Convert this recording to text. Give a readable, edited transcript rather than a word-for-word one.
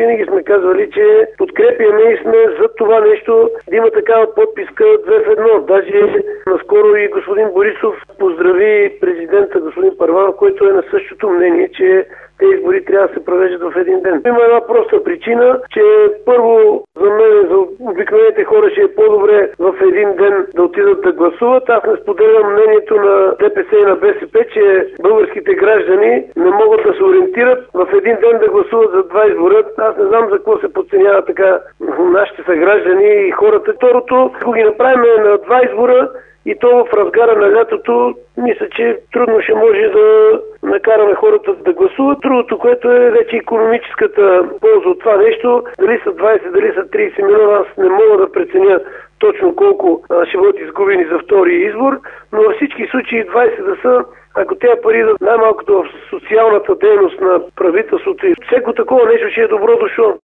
Винаги сме казвали, че подкрепяме и сме за това нещо да има такава подписка 2 в 1. Даже наскоро и господин Борисов поздрави президента господин Първанов, който е на същото мнение, че тези избори трябва да се провеждат в един ден. Има една проста причина, че първо за мен, за обикновените хора ще е по-добре в един ден да отидат да гласуват. Аз не споделям мнението на ДПС и на БСП, че българските граждани не могат да се ориентират в един ден да гласуват за 2 избора. Аз не знам за какво се подценява така нашите съграждани и хората. Второто, ако ги направим на 2 избора, и то в разгара на лятото, мисля, че трудно ще може да накараме хората да гласуват. Другото, което е вече икономическата полза от това нещо, дали са 20, дали са 30 милиона, аз не мога да преценя точно колко ще бъдат изгубени за втори избор, но във всички случаи 20 да са, ако тези пари да най-малкото в социалната дейност на правителството и всеко такова нещо ще е добро дошло.